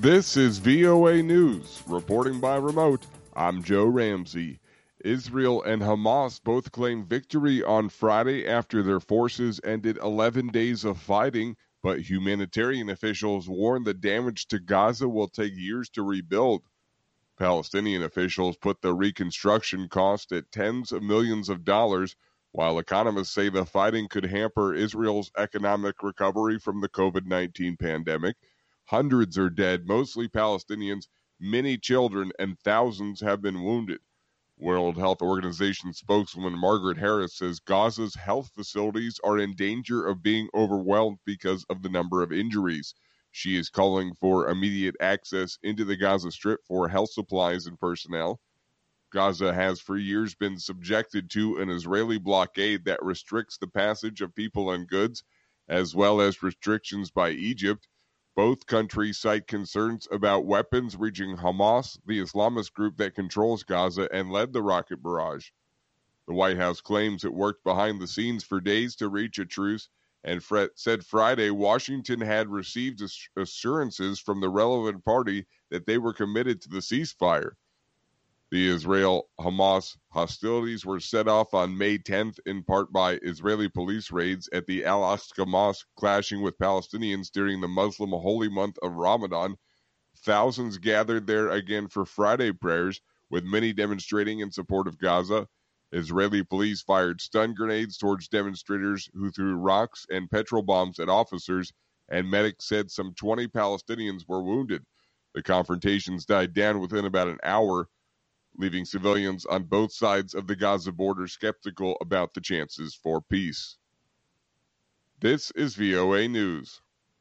This is VOA News, reporting by remote. I'm Joe Ramsey. Israel and Hamas both claimed victory on Friday after their forces ended 11 days of fighting, but humanitarian officials warn the damage to Gaza will take years to rebuild. Palestinian officials put the reconstruction cost at tens of millions of dollars, while economists say the fighting could hamper Israel's economic recovery from the COVID-19 pandemic. Hundreds are dead, mostly Palestinians, many children, and thousands have been wounded. World Health Organization spokeswoman Margaret Harris says Gaza's health facilities are in danger of being overwhelmed because of the number of injuries. She is calling for immediate access into the Gaza Strip for health supplies and personnel. Gaza has for years been subjected to an Israeli blockade that restricts the passage of people and goods, as well as restrictions by Egypt. Both countries cite concerns about weapons reaching Hamas, the Islamist group that controls Gaza and led the rocket barrage. The White House claims it worked behind the scenes for days to reach a truce and said Friday Washington had received assurances from the relevant party that they were committed to the ceasefire. The Israel-Hamas hostilities were set off on May 10th in part by Israeli police raids at the Al-Aqsa Mosque, clashing with Palestinians during the Muslim holy month of Ramadan. Thousands gathered there again for Friday prayers, with many demonstrating in support of Gaza. Israeli police fired stun grenades towards demonstrators who threw rocks and petrol bombs at officers, and medics said some 20 Palestinians were wounded. The confrontations died down within about an hour, leaving civilians on both sides of the Gaza border skeptical about the chances for peace. This is VOA News.